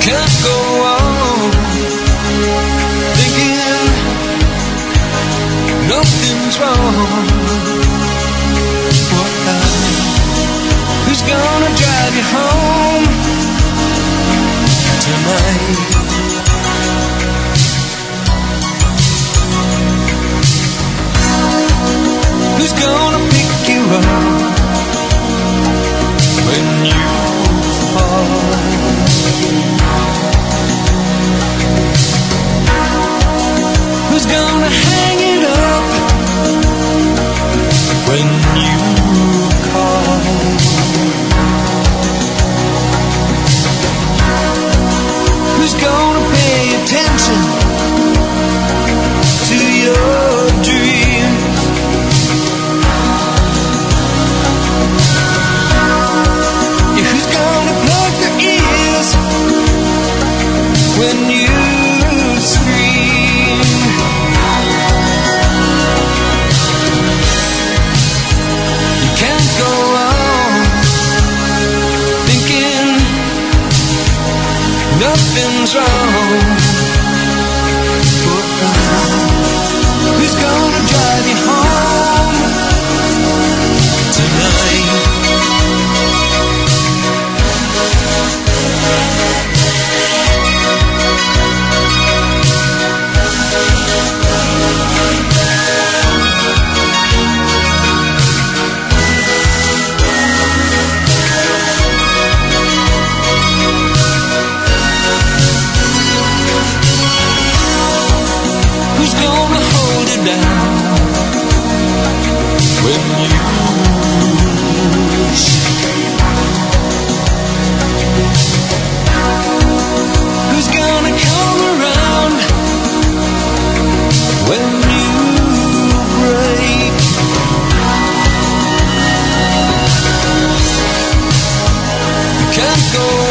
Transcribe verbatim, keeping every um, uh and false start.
can't go on thinking nothing's wrong. Who's gonna drive you home tonight? Who's gonna pick you up when you fall? Who's gonna hang it up when you call? Who's gonna pay attention to your dreams? Yeah, who's gonna plug their ears when you scream? You can't go on thinking nothing's wrong. Who's gonna drive you home tonight? Who's gonna hold it down when you shake? Who's gonna come around when you break? You can't go